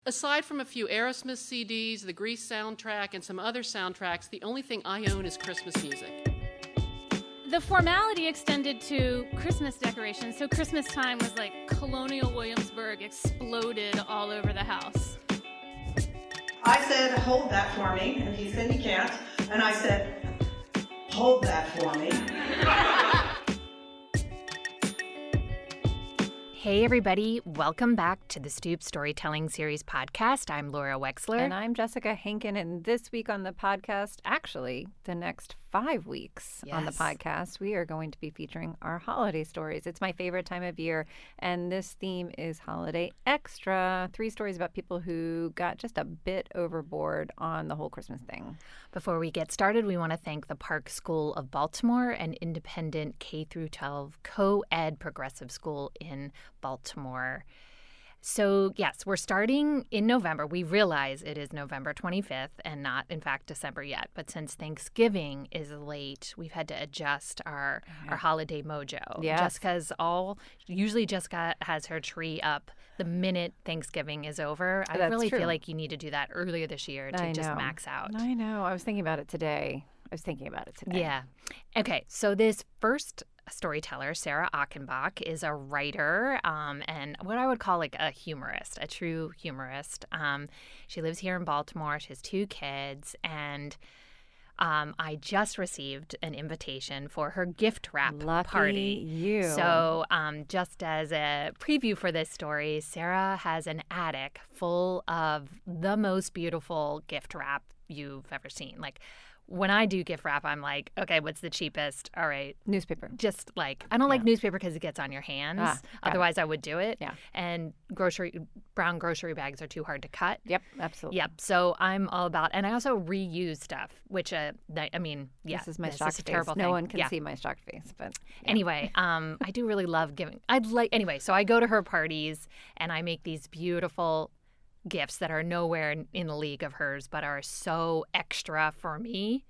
Aside from a few Aerosmith CDs, the Grease soundtrack, and some other soundtracks, the only thing I own is Christmas music. The formality extended to Christmas decorations, so Christmas time was like Colonial Williamsburg exploded all over the house. I said, hold that for me, and he said he can't, and I said, hold that for me. Hey everybody, welcome back to the Stoop Storytelling Series podcast. I'm Laura Wexler. And I'm Jessica Henkin, and this week on the podcast, actually the next 5 weeks on the podcast, we are going to be featuring our holiday stories. It's my favorite time of year, and this theme is Holiday Extra. 3 stories about people who got just a bit overboard on the whole Christmas thing. Before we get started, we want to thank the Park School of Baltimore, an independent K-12 co-ed progressive school in Baltimore. So, yes, we're starting in November. We realize it is November 25th and not, in fact, December yet. But since Thanksgiving is late, we've had to adjust our holiday mojo. Yes. Jessica has her tree up the minute Thanksgiving is over. I That's really true. feel like you need to do that earlier this year to just max out. I know. I was thinking about it today. Yeah. Okay, so this first storyteller, Sarah Achenbach, is a writer and what I would call like a humorist, a true humorist. She lives here in Baltimore. She has 2 kids, and I just received an invitation for her gift wrap party. You. So just as a preview for this story, Sarah has an attic full of the most beautiful gift wrap you've ever seen. Like, when I do gift wrap, I'm like, okay, what's the cheapest? All right. Newspaper. Just like, I don't like newspaper because it gets on your hands. Otherwise, I would do it. Yeah. And brown grocery bags are too hard to cut. Yep, absolutely. Yep. So I'm all about, and I also reuse stuff, which, This is my shocked face. Terrible no thing. one can see my shocked face, but Anyway, I do really love giving. So I go to her parties and I make these beautiful gifts that are nowhere in the league of hers, but are so extra for me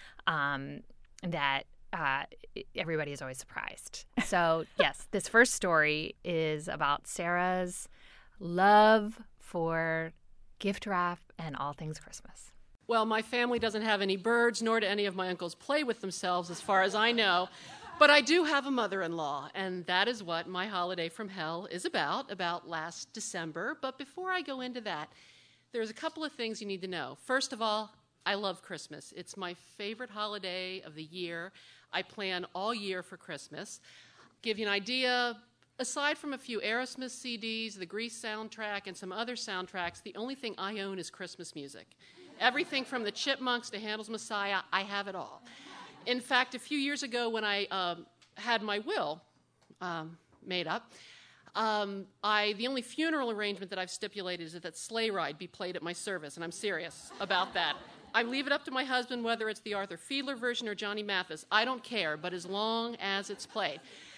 that everybody is always surprised. So, yes, this first story is about Sarah's love for gift wrap and all things Christmas. Well, my family doesn't have any birds, nor do any of my uncles play with themselves, as far as I know. But I do have a mother-in-law, and that is what my holiday from hell is about last December. But before I go into that, there's a couple of things you need to know. First of all, I love Christmas. It's my favorite holiday of the year. I plan all year for Christmas. Give you an idea, aside from a few Aerosmith CDs, the Grease soundtrack, and some other soundtracks, the only thing I own is Christmas music. Everything from the Chipmunks to Handel's Messiah, I have it all. In fact, a few years ago when I had my will made up, the only funeral arrangement that I've stipulated is that Sleigh Ride be played at my service, and I'm serious about that. I leave it up to my husband whether it's the Arthur Fiedler version or Johnny Mathis. I don't care, but as long as it's played.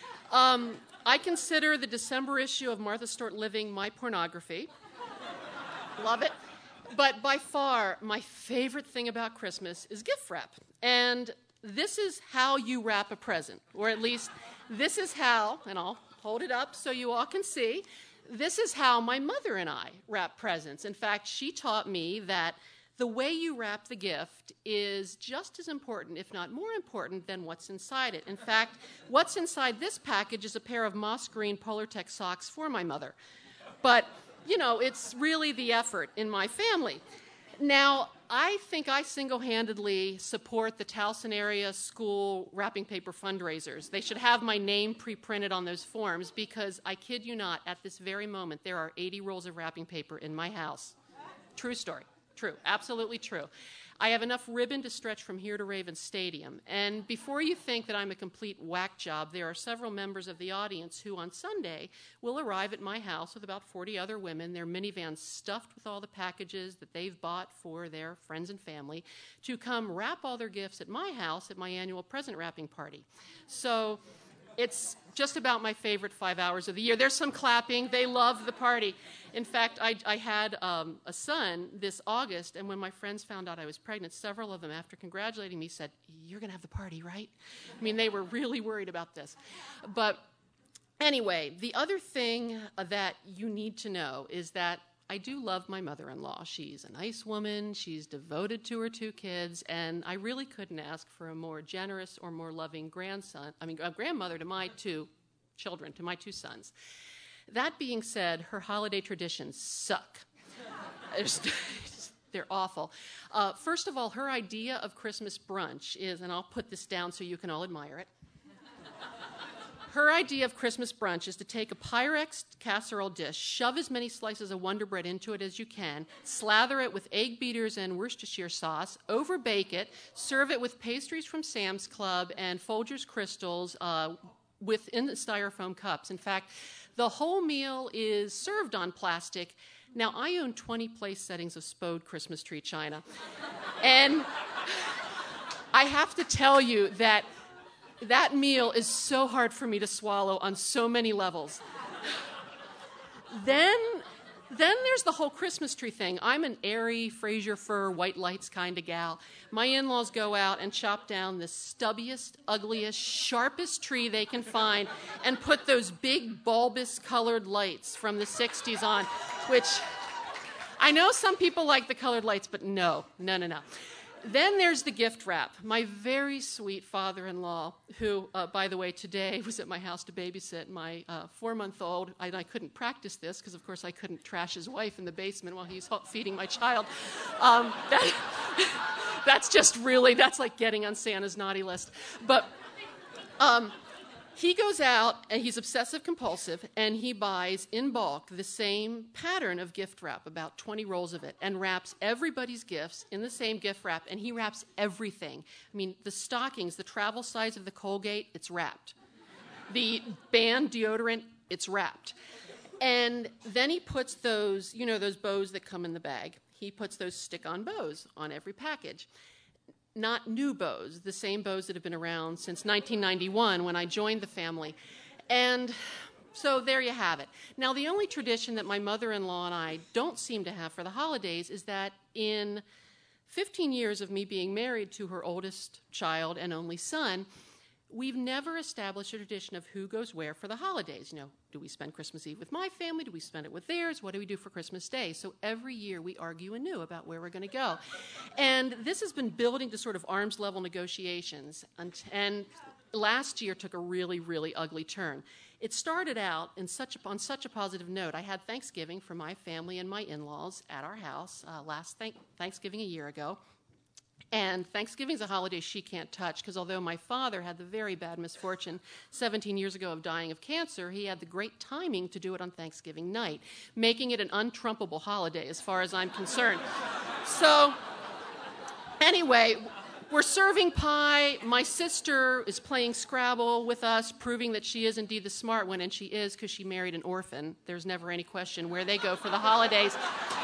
I consider the December issue of Martha Stewart Living my pornography. Love it. But by far, my favorite thing about Christmas is gift wrap. And this is how you wrap a present, or at least this is how, and I'll hold it up so you all can see, this is how my mother and I wrap presents. In fact, she taught me that the way you wrap the gift is just as important, if not more important, than what's inside it. In fact, what's inside this package is a pair of moss green Polartec socks for my mother. But, you know, it's really the effort in my family. Now, I think I single-handedly support the Towson area school wrapping paper fundraisers. They should have my name pre-printed on those forms because, I kid you not, at this very moment, there are 80 rolls of wrapping paper in my house. True story. True. Absolutely true. I have enough ribbon to stretch from here to Ravens Stadium. And before you think that I'm a complete whack job, there are several members of the audience who on Sunday will arrive at my house with about 40 other women, their minivans stuffed with all the packages that they've bought for their friends and family, to come wrap all their gifts at my house at my annual present wrapping party. So it's just about my favorite 5 hours of the year. There's some clapping. They love the party. In fact, I had a son this August, and when my friends found out I was pregnant, several of them, after congratulating me, said, "You're going to have the party, right?" I mean, they were really worried about this. But anyway, the other thing that you need to know is that I do love my mother-in-law. She's a nice woman. She's devoted to her 2 kids, and I really couldn't ask for a more generous or more loving grandmother to my 2 children, to my 2 sons. That being said, her holiday traditions suck. They're awful. First of all, her idea of Christmas brunch is, and I'll put this down so you can all admire it. Her idea of Christmas brunch is to take a Pyrex casserole dish, shove as many slices of Wonder Bread into it as you can, slather it with egg beaters and Worcestershire sauce, overbake it, serve it with pastries from Sam's Club and Folgers Crystals within the styrofoam cups. In fact, the whole meal is served on plastic. Now, I own 20 place settings of Spode Christmas tree china. And I have to tell you that that meal is so hard for me to swallow on so many levels. Then there's the whole Christmas tree thing. I'm an airy, Fraser fir, white lights kind of gal. My in-laws go out and chop down the stubbiest, ugliest, sharpest tree they can find and put those big, bulbous colored lights from the 60s on, which I know some people like the colored lights, but no. Then there's the gift wrap. My very sweet father-in-law, who, by the way, today was at my house to babysit my 4-month-old. I couldn't practice this because, of course, I couldn't trash his wife in the basement while he's feeding my child. That's like getting on Santa's naughty list. But he goes out, and he's obsessive-compulsive, and he buys in bulk the same pattern of gift wrap, about 20 rolls of it, and wraps everybody's gifts in the same gift wrap, and he wraps everything. I mean, the stockings, the travel size of the Colgate, it's wrapped. The band deodorant, it's wrapped. And then he puts those bows that come in the bag. He puts those stick-on bows on every package. Not new bows, the same bows that have been around since 1991 when I joined the family. And so there you have it. Now, the only tradition that my mother-in-law and I don't seem to have for the holidays is that in 15 years of me being married to her oldest child and only son, we've never established a tradition of who goes where for the holidays. Do we spend Christmas Eve with my family? Do we spend it with theirs? What do we do for Christmas Day? So every year we argue anew about where we're going to go. And this has been building to sort of arms level negotiations. And last year took a really, really ugly turn. It started out on such a positive note. I had Thanksgiving for my family and my in-laws at our house last Thanksgiving a year ago. And Thanksgiving's a holiday she can't touch because although my father had the very bad misfortune 17 years ago of dying of cancer, he had the great timing to do it on Thanksgiving night, making it an untrumpable holiday as far as I'm concerned. So anyway, we're serving pie. My sister is playing Scrabble with us, proving that she is indeed the smart one, and she is because she married an orphan. There's never any question where they go for the holidays.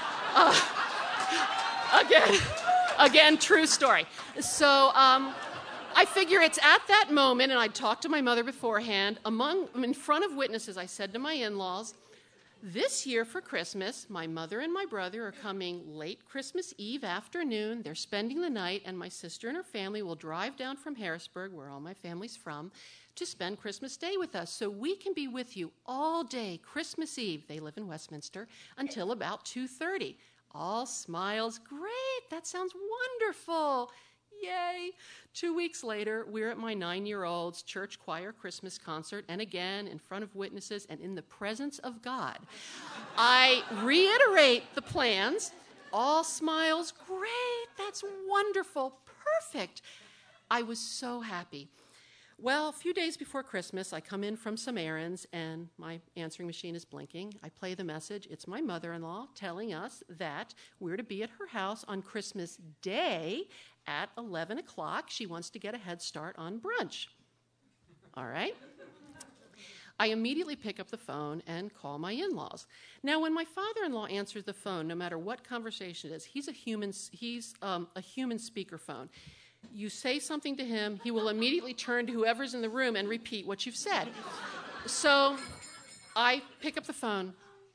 Again, true story. So I figure it's at that moment, and I talked to my mother beforehand, in front of witnesses, I said to my in-laws, this year for Christmas, my mother and my brother are coming late Christmas Eve afternoon. They're spending the night, and my sister and her family will drive down from Harrisburg, where all my family's from, to spend Christmas Day with us. So we can be with you all day Christmas Eve. They live in Westminster, until about 2:30. All smiles. Great, that sounds wonderful. Yay. 2 weeks later, we're at my 9-year-old's church choir Christmas concert, and again, in front of witnesses and in the presence of God. I reiterate the plans. All smiles. Great, that's wonderful. Perfect. I was so happy. Well, a few days before Christmas, I come in from some errands, and my answering machine is blinking. I play the message. It's my mother-in-law telling us that we're to be at her house on Christmas Day at 11 o'clock. She wants to get a head start on brunch. All right. I immediately pick up the phone and call my in-laws. Now, when my father-in-law answers the phone, no matter what conversation it is, he's a human speakerphone. You say something to him, he will immediately turn to whoever's in the room and repeat what you've said. So I pick up the phone.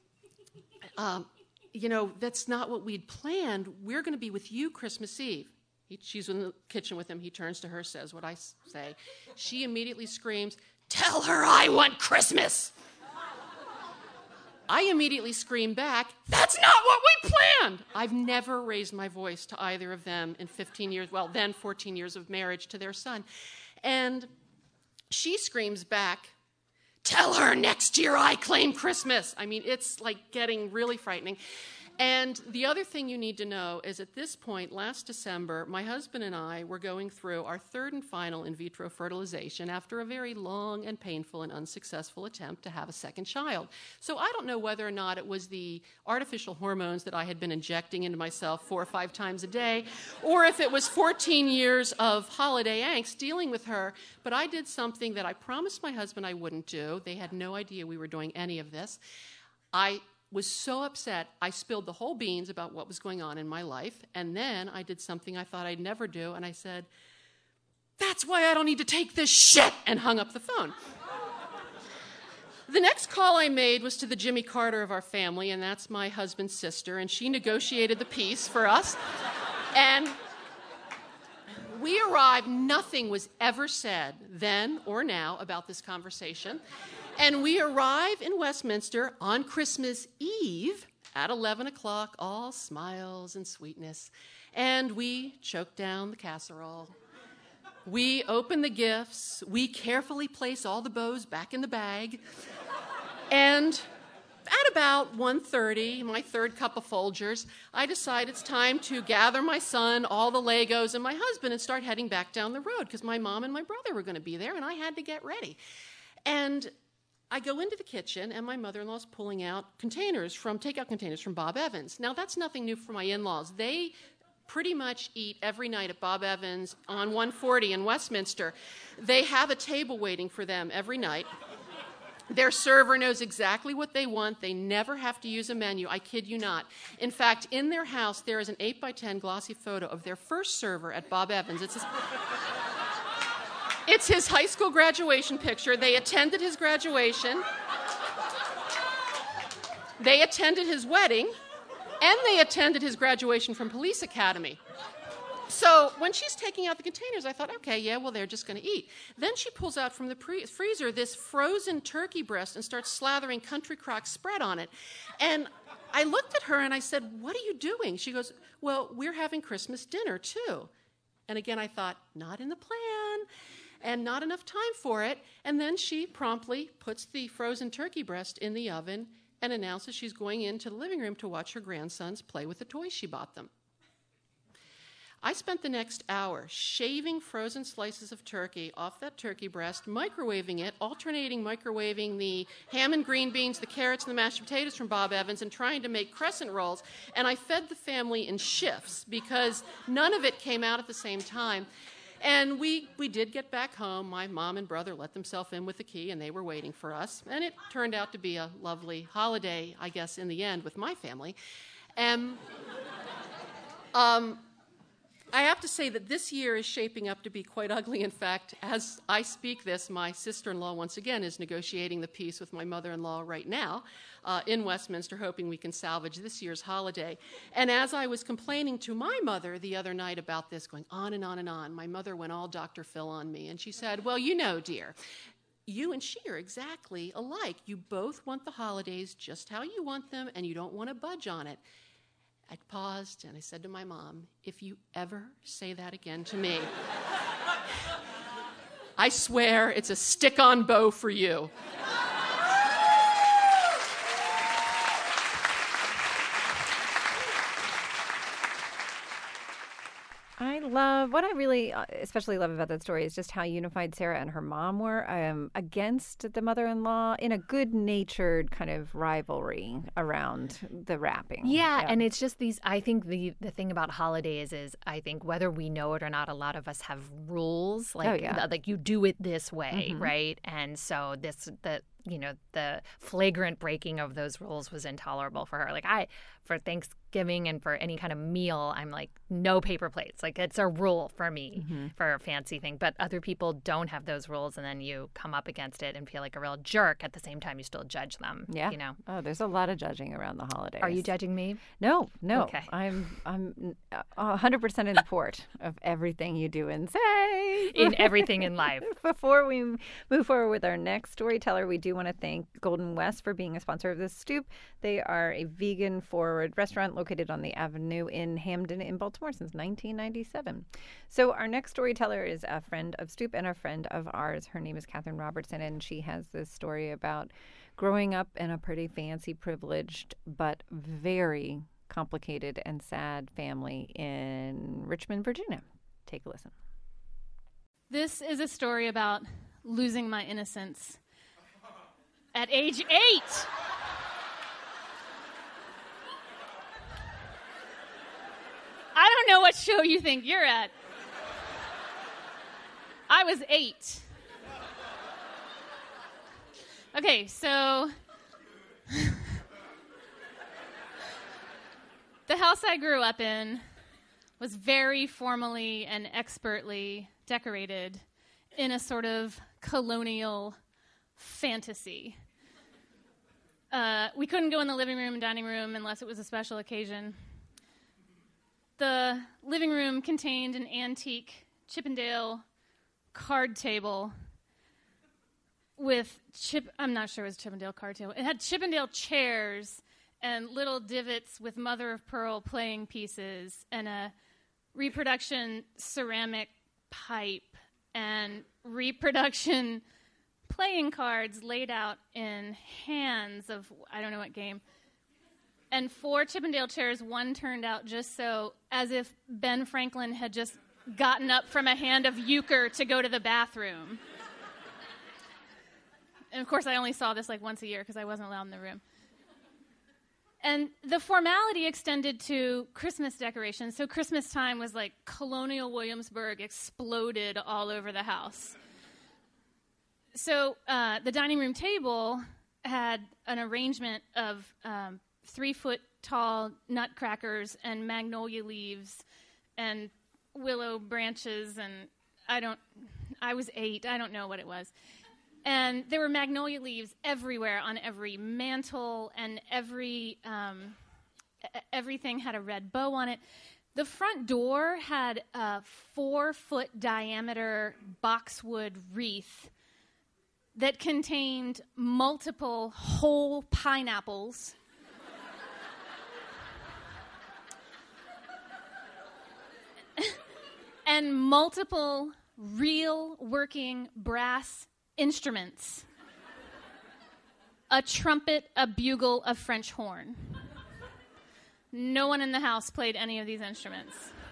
That's not what we'd planned. We're going to be with you Christmas Eve. She's in the kitchen with him. He turns to her, says what I say. She immediately screams, "Tell her I want Christmas!" I immediately screamed back, "That's not what we planned!" I've never raised my voice to either of them in 15 years, well, then 14 years of marriage to their son. And she screams back, "Tell her next year I claim Christmas." I mean, it's like getting really frightening. And the other thing you need to know is at this point, last December, my husband and I were going through our third and final in vitro fertilization after a very long and painful and unsuccessful attempt to have a second child. So I don't know whether or not it was the artificial hormones that I had been injecting into myself 4 or 5 times a day, or if it was 14 years of holiday angst dealing with her, but I did something that I promised my husband I wouldn't do. They had no idea we were doing any of this. I was so upset, I spilled the whole beans about what was going on in my life, and then I did something I thought I'd never do, and I said, "That's why I don't need to take this shit," and hung up the phone. The next call I made was to the Jimmy Carter of our family, and that's my husband's sister, and she negotiated the peace for us. And we arrived, nothing was ever said then or now about this conversation. And we arrive in Westminster on Christmas Eve at 11 o'clock, all smiles and sweetness. And we choke down the casserole. We open the gifts. We carefully place all the bows back in the bag. And at about 1:30, my third cup of Folgers, I decide it's time to gather my son, all the Legos, and my husband and start heading back down the road because my mom and my brother were going to be there, and I had to get ready. And I go into the kitchen, and my mother-in-law's pulling out takeout containers from Bob Evans. Now, that's nothing new for my in-laws. They pretty much eat every night at Bob Evans on 140 in Westminster. They have a table waiting for them every night. Their server knows exactly what they want. They never have to use a menu. I kid you not. In fact, in their house, there is an 8x10 glossy photo of their first server at Bob Evans. It's his high school graduation picture. They attended his graduation. They attended his wedding. And they attended his graduation from police academy. So when she's taking out the containers, I thought, okay, yeah, well, they're just going to eat. Then she pulls out from the freezer this frozen turkey breast and starts slathering Country Crock spread on it. And I looked at her and I said, "What are you doing?" She goes, "Well, we're having Christmas dinner, too." And again, I thought, not in the plan. And not enough time for it. And then she promptly puts the frozen turkey breast in the oven and announces she's going into the living room to watch her grandsons play with the toys she bought them. I spent the next hour shaving frozen slices of turkey off that turkey breast, microwaving it, alternating microwaving the ham and green beans, the carrots, and the mashed potatoes from Bob Evans, and trying to make crescent rolls. And I fed the family in shifts because none of it came out at the same time. And we did get back home. My mom and brother let themselves in with the key, and they were waiting for us. And it turned out to be a lovely holiday, I guess, in the end with my family. And I have to say that this year is shaping up to be quite ugly. In fact, as I speak this, my sister-in-law once again is negotiating the peace with my mother-in-law right now in Westminster, hoping we can salvage this year's holiday. And as I was complaining to my mother the other night about this, going on and on and on, my mother went all Dr. Phil on me, and she said, "Well, you know, dear, you and she are exactly alike. You both want the holidays just how you want them, and you don't want to budge on it." I paused and I said to my mom, "If you ever say that again to me, I swear it's a stick-on bow for you." What I really especially love about that story is just how unified Sarah and her mom were against the mother-in-law in a good-natured kind of rivalry around the wrapping. Yeah, and it's just these, I think the thing about holidays is I think whether we know it or not, a lot of us have rules. Like, like you do it this way, right? And so the flagrant breaking of those rules was intolerable for her. Like for Thanksgiving and for any kind of meal, I'm like, no paper plates. Like it's a rule for me for a fancy thing. But other people don't have those rules, and then you come up against it and feel like a real jerk. At the same time, you still judge them. Yeah. You know. Oh, there's a lot of judging around the holidays. Are you judging me? No. Okay. I'm 100% in support of everything you do and say. In everything in life. Before we move forward with our next storyteller, we do want to thank Golden West for being a sponsor of this stoop. They are a vegan-forward restaurant located on the Avenue in Hamden in Baltimore since 1997. So our next storyteller is a friend of Stoop and a friend of ours. Her name is Catherine Robertson, and she has this story about growing up in a pretty fancy, privileged, but very complicated and sad family in Richmond, Virginia. Take a listen. This is a story about losing my innocence at age 8. I don't know what show you think you're at. I was 8. Okay, so the house I grew up in was very formally and expertly decorated in a sort of colonial fantasy. We couldn't go in the living room and dining room unless it was a special occasion. The living room contained an antique Chippendale card table with I'm not sure it was a Chippendale card table. It had Chippendale chairs and little divots with mother of pearl playing pieces and a reproduction ceramic pipe and reproduction playing cards laid out in hands of I don't know what game. And 4 Chippendale chairs, one turned out just so, as if Ben Franklin had just gotten up from a hand of euchre to go to the bathroom. And of course I only saw this like once a year because I wasn't allowed in the room. And the formality extended to Christmas decorations. So Christmas time was like colonial Williamsburg exploded all over the house. So the dining room table had an arrangement of 3-foot-tall nutcrackers and magnolia leaves and willow branches. And I was 8. I don't know what it was. And there were magnolia leaves everywhere on every mantle, and everything had a red bow on it. The front door had a 4-foot diameter boxwood wreath that contained multiple whole pineapples. And multiple real working brass instruments. A trumpet, a bugle, a French horn. No one in the house played any of these instruments.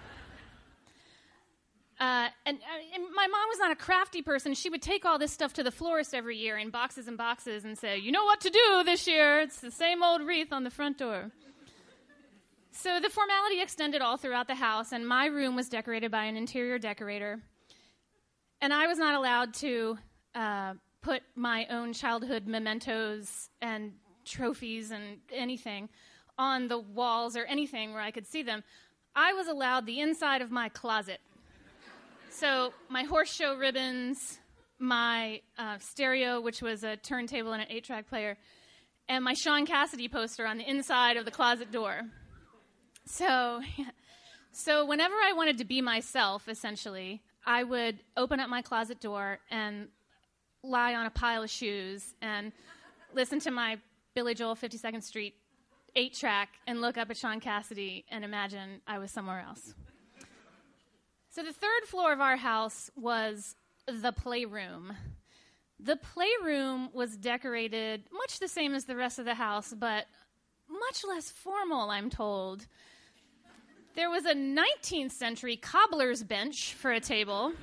And my mom was not a crafty person. She would take all this stuff to the florist every year in boxes and boxes and say, you know what to do this year. It's the same old wreath on the front door. So the formality extended all throughout the house, and my room was decorated by an interior decorator. And I was not allowed to put my own childhood mementos and trophies and anything on the walls or anything where I could see them. I was allowed the inside of my closet. So my horse show ribbons, my stereo, which was a turntable and an 8-track player, and my Sean Cassidy poster on the inside of the closet door. So whenever I wanted to be myself, essentially, I would open up my closet door and lie on a pile of shoes and listen to my Billy Joel 52nd Street 8-track and look up at Sean Cassidy and imagine I was somewhere else. So the 3rd floor of our house was the playroom. The playroom was decorated much the same as the rest of the house, but much less formal, I'm told. There was a 19th century cobbler's bench for a table.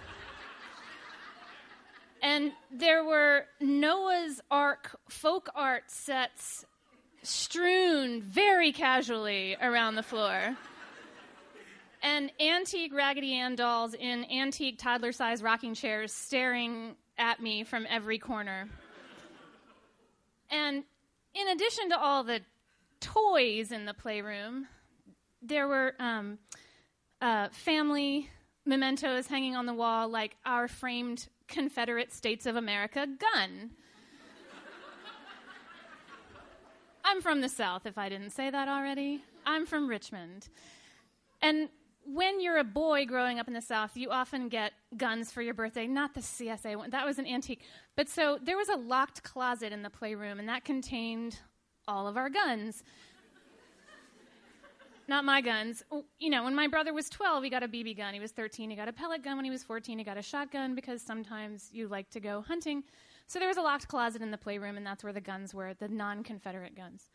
And there were Noah's Ark folk art sets strewn very casually around the floor. And antique Raggedy Ann dolls in antique toddler-sized rocking chairs staring at me from every corner. And in addition to all the toys in the playroom, there were family mementos hanging on the wall, like our framed Confederate States of America gun. I'm from the South, if I didn't say that already. I'm from Richmond. And when you're a boy growing up in the South, you often get guns for your birthday, not the CSA one. That was an antique. But so there was a locked closet in the playroom, and that contained all of our guns. Not my guns. You know, when my brother was 12, he got a BB gun. He was 13, he got a pellet gun. When he was 14, he got a shotgun because sometimes you like to go hunting. So there was a locked closet in the playroom, and that's where the guns were, the non-Confederate guns.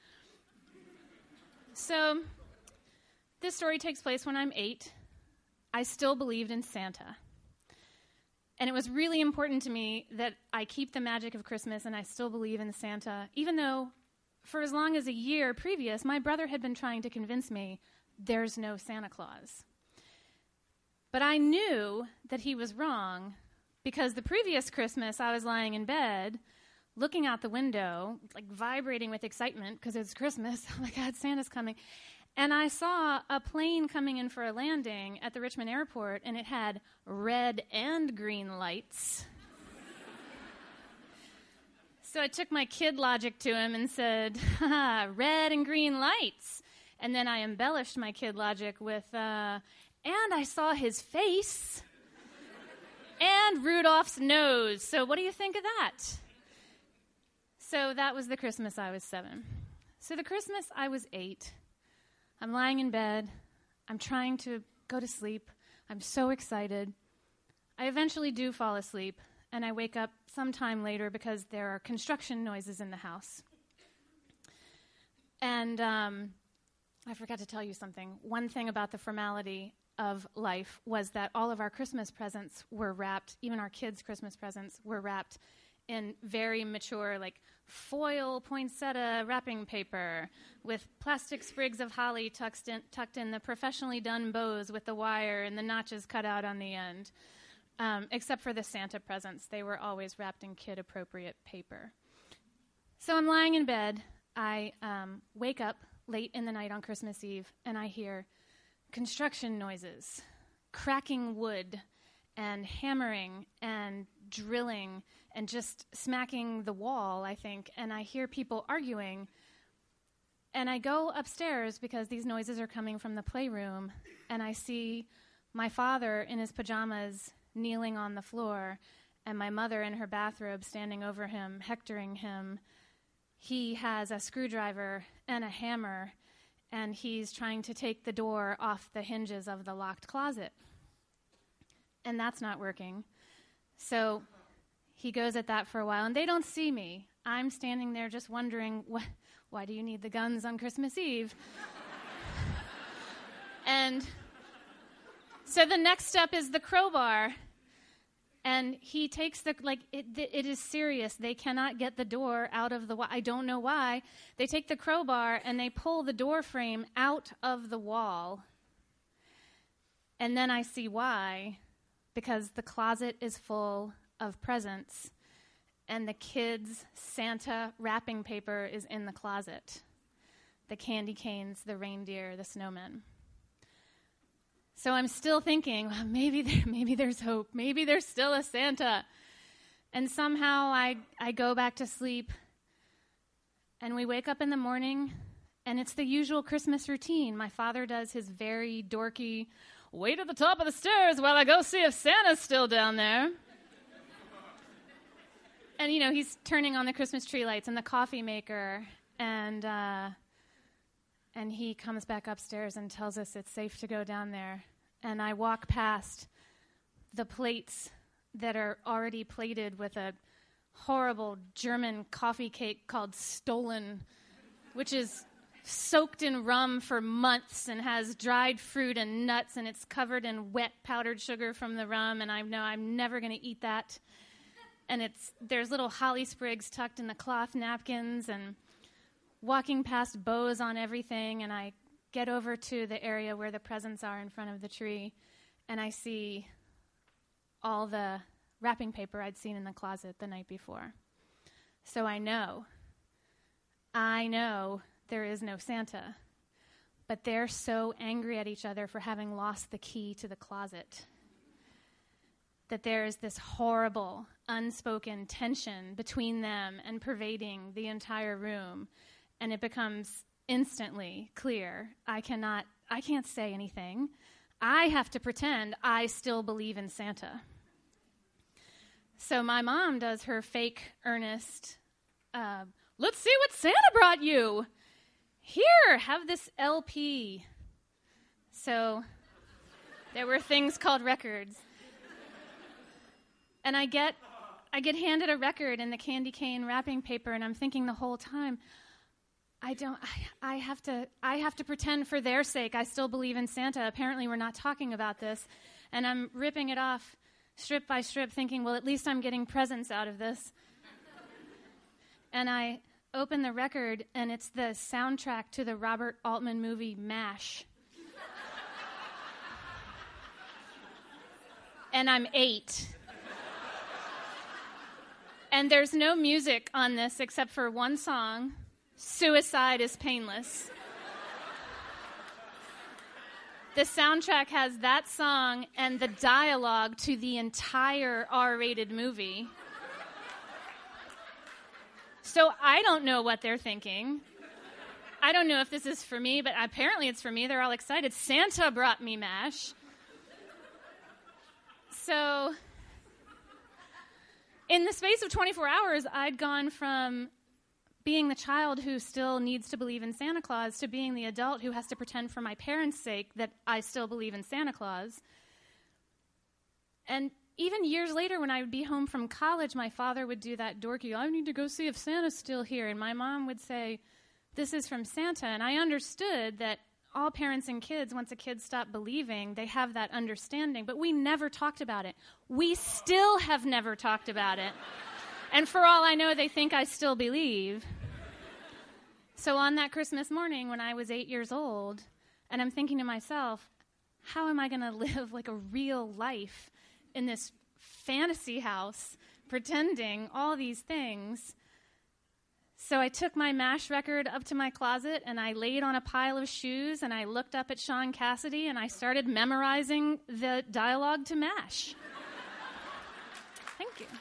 So this story takes place when I'm 8. I still believed in Santa. And it was really important to me that I keep the magic of Christmas and I still believe in Santa, even though for as long as a year previous, my brother had been trying to convince me there's no Santa Claus. But I knew that he was wrong because the previous Christmas I was lying in bed, looking out the window, like vibrating with excitement because it's Christmas. Oh my God, Santa's coming. And I saw a plane coming in for a landing at the Richmond airport, and it had red and green lights. So I took my kid logic to him and said, red and green lights. And then I embellished my kid logic with, and I saw his face and Rudolph's nose. So what do you think of that? So that was the Christmas I was 7. So the Christmas I was 8. I'm lying in bed. I'm trying to go to sleep. I'm so excited. I eventually do fall asleep, and I wake up sometime later because there are construction noises in the house. And I forgot to tell you something. One thing about the formality of life was that all of our Christmas presents were wrapped, even our kids' Christmas presents were wrapped in very mature, like foil poinsettia wrapping paper with plastic sprigs of holly tucked in the professionally done bows with the wire and the notches cut out on the end. Except for the Santa presents. They were always wrapped in kid-appropriate paper. So I'm lying in bed. I wake up late in the night on Christmas Eve, and I hear construction noises, cracking wood, and hammering, and drilling, and just smacking the wall, I think. And I hear people arguing. And I go upstairs because these noises are coming from the playroom, and I see my father in his pajamas kneeling on the floor, and my mother in her bathrobe standing over him, hectoring him. He has a screwdriver and a hammer, and he's trying to take the door off the hinges of the locked closet. And that's not working. So he goes at that for a while, and they don't see me. I'm standing there just wondering, why do you need the guns on Christmas Eve? And so the next step is the crowbar, and he takes it is serious. They cannot get the door out of the wall. I don't know why. They take the crowbar, and they pull the door frame out of the wall. And then I see why, because the closet is full of presents, and the kids' Santa wrapping paper is in the closet. The candy canes, the reindeer, the snowmen. So I'm still thinking, well, maybe there's hope. Maybe there's still a Santa. And somehow I go back to sleep, and we wake up in the morning, and it's the usual Christmas routine. My father does his very dorky, wait at the top of the stairs while I go see if Santa's still down there. And, he's turning on the Christmas tree lights and the coffee maker, and he comes back upstairs and tells us it's safe to go down there. And I walk past the plates that are already plated with a horrible German coffee cake called Stollen, which is soaked in rum for months and has dried fruit and nuts, and it's covered in wet powdered sugar from the rum, and I know I'm never going to eat that. And there's little holly sprigs tucked in the cloth napkins, and walking past bows on everything, and I get over to the area where the presents are in front of the tree, and I see all the wrapping paper I'd seen in the closet the night before. So I know there is no Santa, but they're so angry at each other for having lost the key to the closet that there is this horrible, unspoken tension between them and pervading the entire room. And it becomes instantly clear. I can't say anything. I have to pretend I still believe in Santa. So my mom does her fake earnest, let's see what Santa brought you. Here, have this LP. So there were things called records. And I get handed a record in the candy cane wrapping paper, and I'm thinking the whole time, I have to pretend for their sake I still believe in Santa. Apparently we're not talking about this. And I'm ripping it off strip by strip, thinking, well, at least I'm getting presents out of this. And I open the record, and it's the soundtrack to the Robert Altman movie MASH. And I'm 8. And there's no music on this except for one song, Suicide is Painless. The soundtrack has that song and the dialogue to the entire R-rated movie. So I don't know what they're thinking. I don't know if this is for me, but apparently it's for me. They're all excited. Santa brought me MASH. So in the space of 24 hours, I'd gone from being the child who still needs to believe in Santa Claus to being the adult who has to pretend for my parents' sake that I still believe in Santa Claus. And even years later, when I would be home from college, my father would do that dorky, I need to go see if Santa's still here. And my mom would say, this is from Santa. And I understood that all parents and kids, once a kid stopped believing, they have that understanding. But we never talked about it. We still have never talked about it. And for all I know, they think I still believe. So on that Christmas morning when I was 8 years old, and I'm thinking to myself, how am I going to live like a real life in this fantasy house, pretending all these things? So I took my MASH record up to my closet, and I laid on a pile of shoes, and I looked up at Sean Cassidy, and I started memorizing the dialogue to MASH. Thank you.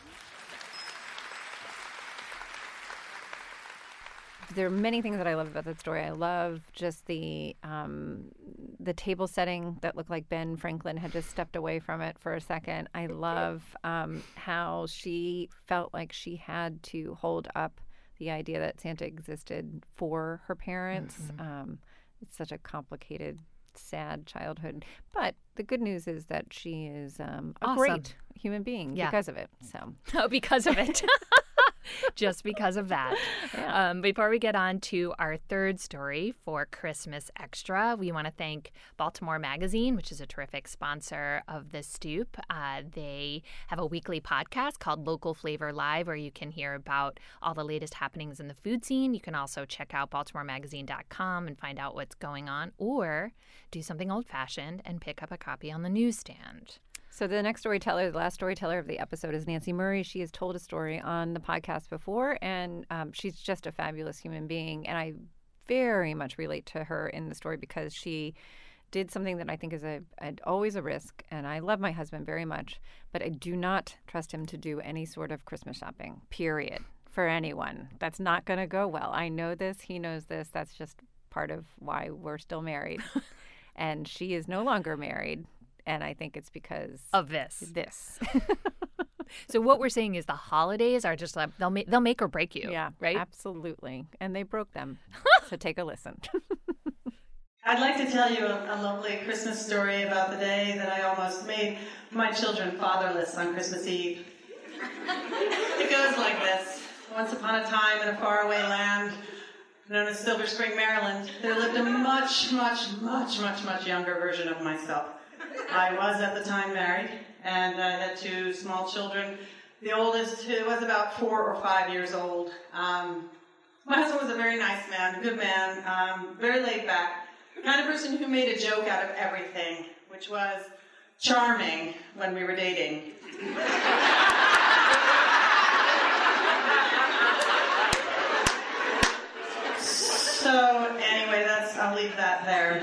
There are many things that I love about that story. I love just the table setting that looked like Ben Franklin had just stepped away from it for a second. I love how she felt like she had to hold up the idea that Santa existed for her parents. Mm-hmm. It's such a complicated, sad childhood. But the good news is that she is a awesome. Great human being because of it. So. Oh, because of it. Just because of that. Yeah. Before we get on to our third story for Christmas Extra, we want to thank Baltimore Magazine, which is a terrific sponsor of The Stoop. They have a weekly podcast called Local Flavor Live, where you can hear about all the latest happenings in the food scene. You can also check out BaltimoreMagazine.com and find out what's going on, or do something old-fashioned and pick up a copy on the newsstand. So the next storyteller, the last storyteller of the episode is Nancy Murray. She has told a story on the podcast before, and she's just a fabulous human being. And I very much relate to her in the story because she did something that I think is always a risk. And I love my husband very much, but I do not trust him to do any sort of Christmas shopping, period, for anyone. That's not going to go well. I know this. He knows this. That's just part of why we're still married. And she is no longer married. And I think it's because of this. So what we're saying is the holidays are just like, they'll make or break you. Yeah, right? Absolutely. And they broke them. So take a listen. I'd like to tell you a lovely Christmas story about the day that I almost made my children fatherless on Christmas Eve. It goes like this. Once upon a time in a faraway land known as Silver Spring, Maryland, there lived a much, much, much, much, much younger version of myself. I was at the time married, and I had 2 small children. The oldest was about 4 or 5 years old. My husband was a very nice man, a good man, very laid back, the kind of person who made a joke out of everything, which was charming when we were dating. So anyway, I'll leave that there.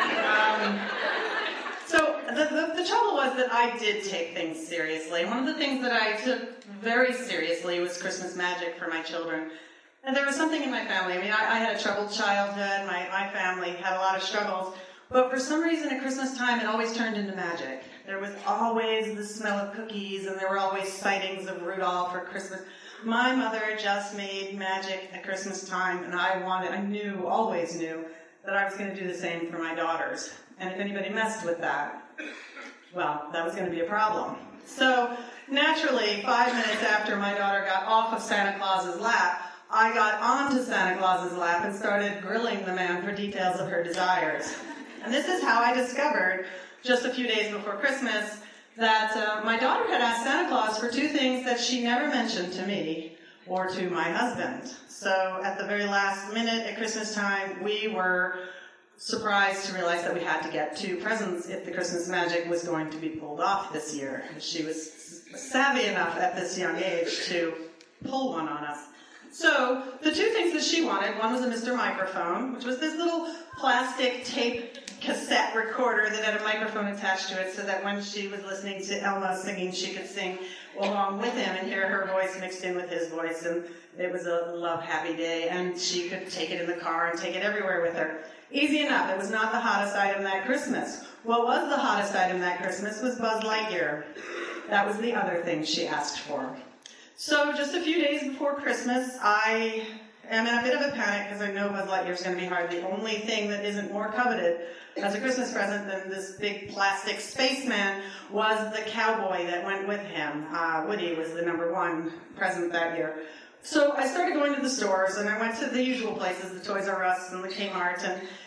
So the trouble was that I did take things seriously. One of the things that I took very seriously was Christmas magic for my children. And there was something in my family. I mean, I had a troubled childhood. My family had a lot of struggles. But for some reason at Christmas time, it always turned into magic. There was always the smell of cookies, and there were always sightings of Rudolph for Christmas. My mother just made magic at Christmas time, and I always knew, that I was going to do the same for my daughters. And if anybody messed with that, well, that was going to be a problem. So naturally, 5 minutes after my daughter got off of Santa Claus's lap, I got onto Santa Claus's lap and started grilling the man for details of her desires. And this is how I discovered, just a few days before Christmas, that my daughter had asked Santa Claus for 2 things that she never mentioned to me or to my husband. So at the very last minute at Christmas time, we were surprised to realize that we had to get 2 presents if the Christmas magic was going to be pulled off this year. She was savvy enough at this young age to pull one on us. So the 2 things that she wanted, one was a Mr. Microphone, which was this little plastic tape cassette recorder that had a microphone attached to it so that when she was listening to Elmo singing, she could sing along with him and hear her voice mixed in with his voice. And it was a love happy day, and she could take it in the car and take it everywhere with her. Easy enough. It was not the hottest item that Christmas. What was the hottest item that Christmas was Buzz Lightyear. That was the other thing she asked for. So just a few days before Christmas, I am in a bit of a panic because I know Buzz Lightyear is going to be hard. The only thing that isn't more coveted as a Christmas present than this big plastic spaceman was the cowboy that went with him. Woody was the #1 present that year. So I started going to the stores, and I went to the usual places, the Toys R Us and the Kmart,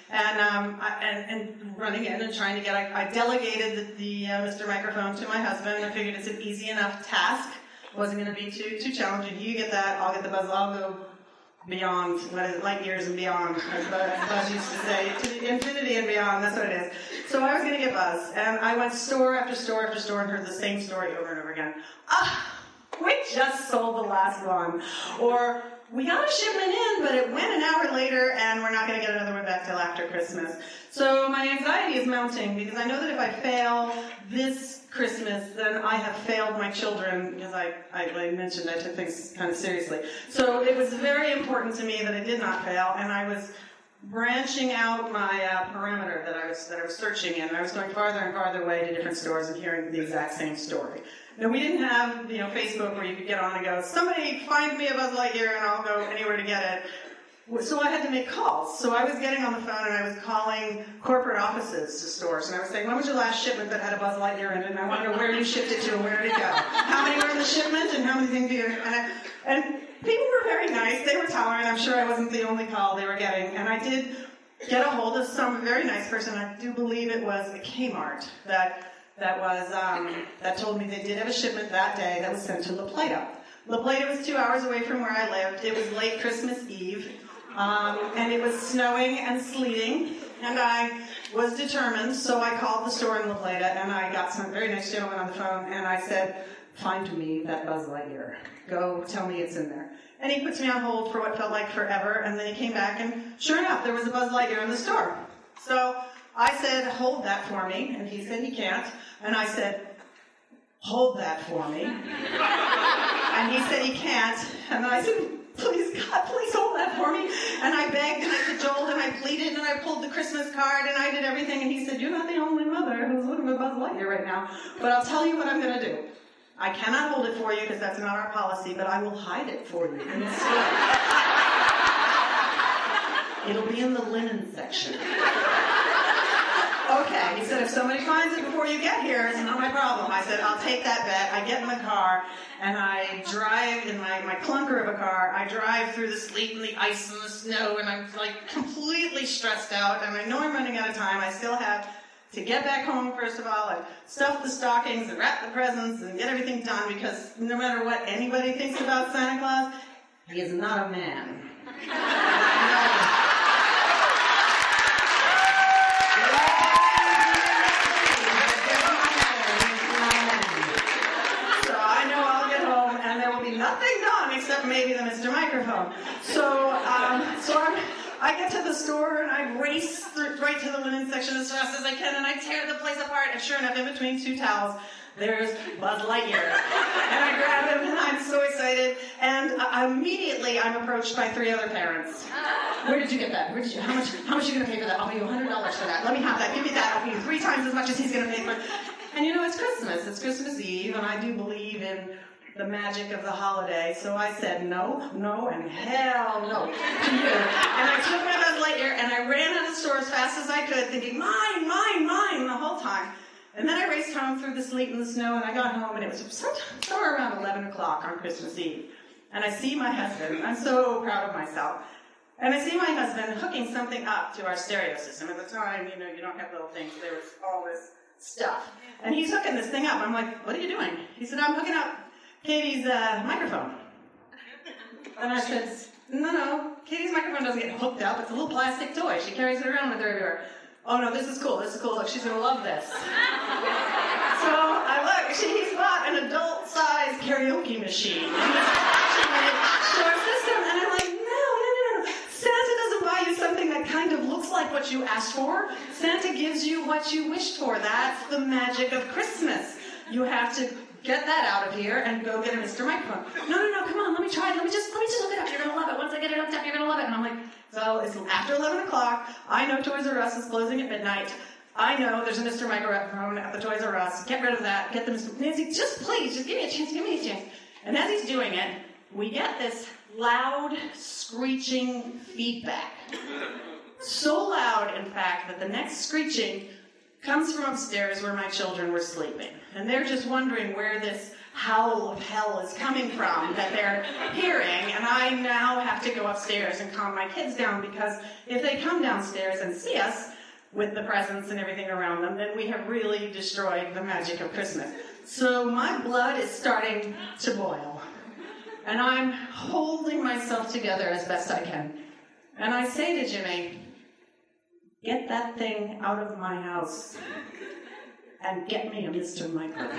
and running in and trying to get. I delegated the Mr. Microphone to my husband. I figured it's an easy enough task. It wasn't going to be too challenging. You get that, I'll get the Buzz. I'll go beyond, light years and beyond, as Buzz used to say, to infinity and beyond. That's what it is. So I was going to get Buzz, and I went store after store after store and heard the same story over and over again. We just sold the last one. Or, we got a shipment in, but it went an hour later, and we're not going to get another one back till after Christmas. So my anxiety is mounting, because I know that if I fail this Christmas, then I have failed my children, because I mentioned I took things kind of seriously. So it was very important to me that I did not fail, and I was branching out my parameter that I was searching in. I was going farther and farther away to different stores and hearing the exact same story. Now, we didn't have, Facebook where you could get on and go, somebody find me a Buzz Lightyear and I'll go anywhere to get it. So I had to make calls. So I was getting on the phone and I was calling corporate offices to stores. And I was saying, when was your last shipment that had a Buzz Lightyear in it? And I want to know where you shipped it to and where did it go. How many were in the shipment and how many things do you... And people were very nice. They were tolerant. I'm sure I wasn't the only call they were getting. And I did get a hold of some very nice person. I do believe it was a Kmart that told me they did have a shipment that day that was sent to La Plata. La Plata was 2 hours away from where I lived. It was late Christmas Eve, and it was snowing and sleeting, and I was determined, so I called the store in La Plata, and I got some very nice gentleman on the phone, and I said, find me that Buzz Lightyear. Go tell me it's in there. And he puts me on hold for what felt like forever, and then he came back, and sure enough, there was a Buzz Lightyear in the store. So I said, hold that for me, and he said he can't. And I said, hold that for me. And he said he can't. And I said, please, God, please hold that for me. And I begged and I cajoled and I pleaded and I pulled the Christmas card and I did everything. And he said, you're not the only mother who's looking for Buzz Lightyear right now. But I'll tell you what I'm going to do. I cannot hold it for you because that's not our policy, but I will hide it for you in the store. It'll be in the linen section. Okay, he said, if somebody finds it before you get here, it's not my problem. I said, I'll take that bet. I get in the car, and I drive in my clunker of a car. I drive through the sleet and the ice and the snow, and I'm completely stressed out, and I know I'm running out of time. I still have to get back home, first of all, and stuff the stockings and wrap the presents and get everything done, because no matter what anybody thinks about Santa Claus, he is not a man. And I know. Nothing done except maybe the Mr. Microphone. So I get to the store and I race right to the linen section as fast as I can and I tear the place apart. And sure enough, in between 2 towels, there's Buzz Lightyear. And I grab him, and I'm so excited. And immediately, I'm approached by 3 other parents. Where did you get that? How much are you going to pay for that? I'll pay you $100 for that. Let me have that. Give me that. I'll pay you 3 times as much as he's going to pay for it. And it's Christmas. It's Christmas Eve, and I do believe in the magic of the holiday. So I said no, and hell no to you. And I took my Buzz Lightyear, and I ran out of the store as fast as I could, thinking, mine, the whole time. And then I raced home through the sleet and the snow, and I got home, and it was somewhere around 11 o'clock on Christmas Eve. And I see my husband. I'm so proud of myself. And I see my husband hooking something up to our stereo system. At the time, you don't have little things. There was all this stuff. And he's hooking this thing up. I'm like, what are you doing? He said, I'm hooking up Katie's microphone. And I said, no, Katie's microphone doesn't get hooked up. It's a little plastic toy. She carries it around with her everywhere. Oh, no, this is cool. Look, she's going to love this. So I look, he's bought an adult-sized karaoke machine. And he's attaching it to our system. And I'm like, no. Santa doesn't buy you something that kind of looks like what you asked for. Santa gives you what you wished for. That's the magic of Christmas. You have to get that out of here and go get a Mr. Microphone. No, come on, let me try it. Let me just hook it up. You're going to love it. Once I get it hooked up, you're going to love it. And I'm like, so it's after 11 o'clock. I know Toys R Us is closing at midnight. I know there's a Mr. Microphone at the Toys R Us. Get rid of that. Get the Mr. Nancy, just please, just give me a chance. And as he's doing it, we get this loud, screeching feedback. So loud, in fact, that the next screeching comes from upstairs where my children were sleeping. And they're just wondering where this howl of hell is coming from that they're hearing. And I now have to go upstairs and calm my kids down, because if they come downstairs and see us with the presents and everything around them, then we have really destroyed the magic of Christmas. So my blood is starting to boil. And I'm holding myself together as best I can. And I say to Jimmy, get that thing out of my house and get me a Mr. Microphone.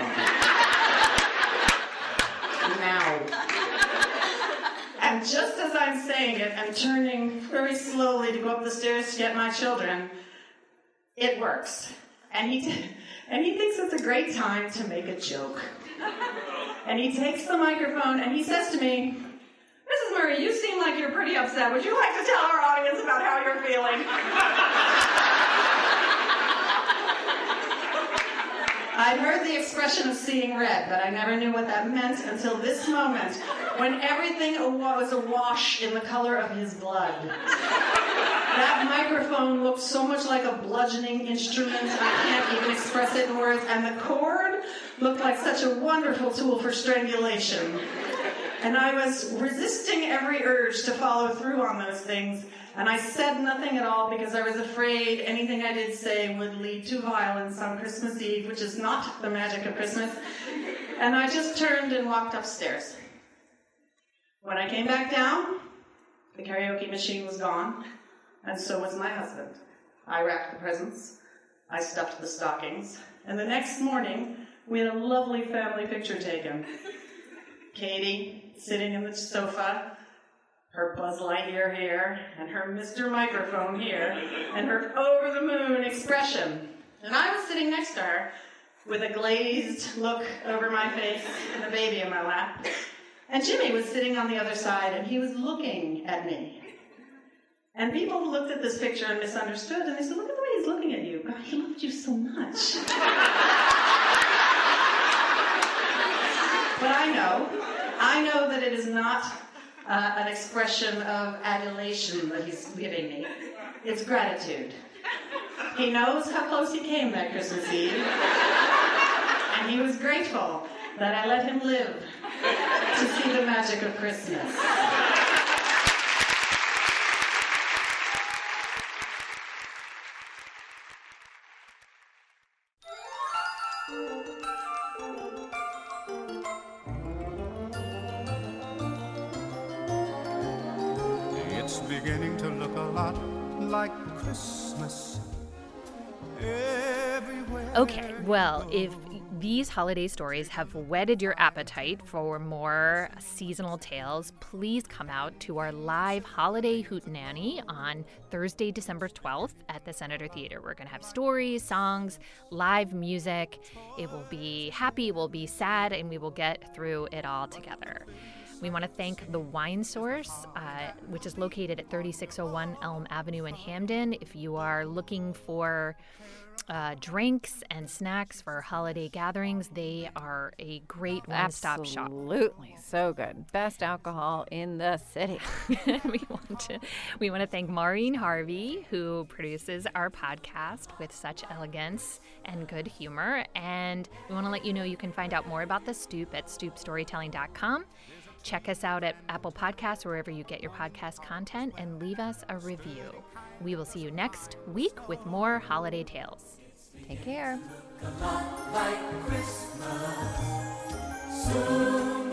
Now. And just as I'm saying it and turning very slowly to go up the stairs to get my children, it works. And he thinks it's a great time to make a joke. And he takes the microphone and he says to me, Mrs. Murray, you seem like you're pretty upset. Would you like to tell our audience about how you're feeling? I'd heard the expression of seeing red, but I never knew what that meant until this moment, when everything was awash in the color of his blood. That microphone looked so much like a bludgeoning instrument, I can't even express it in words, and the cord looked like such a wonderful tool for strangulation. And I was resisting every urge to follow through on those things, and I said nothing at all because I was afraid anything I did say would lead to violence on Christmas Eve, which is not the magic of Christmas. And I just turned and walked upstairs. When I came back down, the karaoke machine was gone, and so was my husband. I wrapped the presents, I stuffed the stockings, and the next morning, we had a lovely family picture taken. Katie sitting in the sofa, her Buzz Lightyear hair, and her Mr. Microphone here, and her over-the-moon expression. And I was sitting next to her with a glazed look over my face and a baby in my lap. And Jimmy was sitting on the other side, and he was looking at me. And people looked at this picture and misunderstood, and they said, look at the way he's looking at you. God, he loved you so much. But I know that it is not an expression of adulation that he's giving me. It's gratitude. He knows how close he came that Christmas Eve, and he was grateful that I let him live to see the magic of Christmas. Beginning to look a lot like Christmas everywhere. Okay, well, if these holiday stories have whetted your appetite for more seasonal tales, please come out to our live holiday hootenanny on Thursday, December 12th at the Senator Theater. We're going to have stories, songs, live music. It will be happy, it will be sad, and we will get through it all together. We want to thank The Wine Source, which is located at 3601 Elm Avenue in Hamden. If you are looking for drinks and snacks for holiday gatherings, they are a great one-stop shop. Absolutely. So good. Best alcohol in the city. we want to thank Maureen Harvey, who produces our podcast with such elegance and good humor. And we want to let you know you can find out more about The Stoop at stoopstorytelling.com. Check us out at Apple Podcasts, wherever you get your podcast content, and leave us a review. We will see you next week with more holiday tales. Take care. A lot like Christmas. Soon